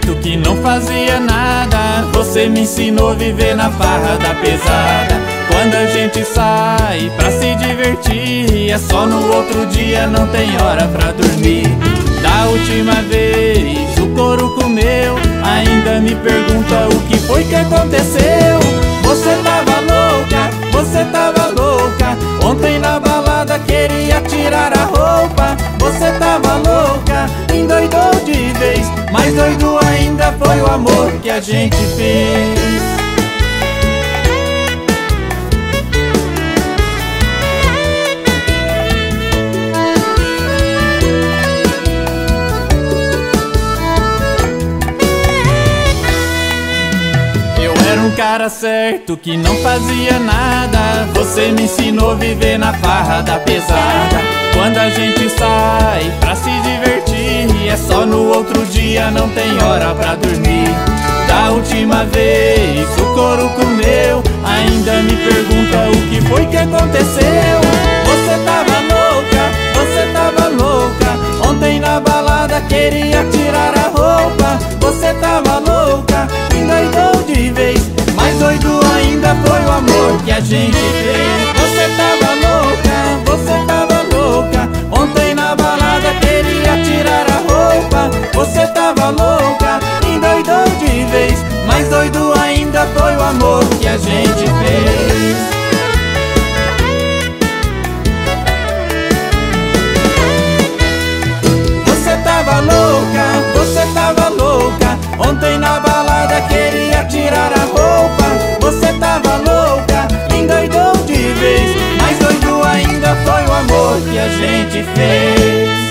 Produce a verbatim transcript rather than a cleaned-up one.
certo que não fazia nada. Você me ensinou a viver na farra da pesada. Quando a gente sai pra se divertir, é só no outro dia, não tem hora pra dormir. Da última vez o couro comeu, ainda me pergunta o que foi que aconteceu. Você tava louca, você tava louca. Ontem na balada queria tirar a roupa. Você tava louca, endoidou de vez. Mais doido ainda foi o amor que a gente fez. Um cara certo que não fazia nada. Você me ensinou a viver na farra da pesada. Quando a gente sai pra se divertir, é só no outro dia, não tem hora pra dormir. Da última vez o couro comeu, ainda me pergunta o que foi que aconteceu. Você tava louca, você tava louca. Ontem na balada queria tirar a roupa. Você tava louca, endoidou de vez. Mais doido ainda foi o amor que a gente fez. Você tava louca, você tava louca. Ontem na balada queria tirar a roupa. Você tava louca, endoidou de vez. Mais doido ainda foi o amor que a gente fez. Você tava louca, você tava louca. Ontem na balada queria tirar a roupa. Você tava louca, endoidou de vez. Mais doido ainda foi o amor que a gente fez.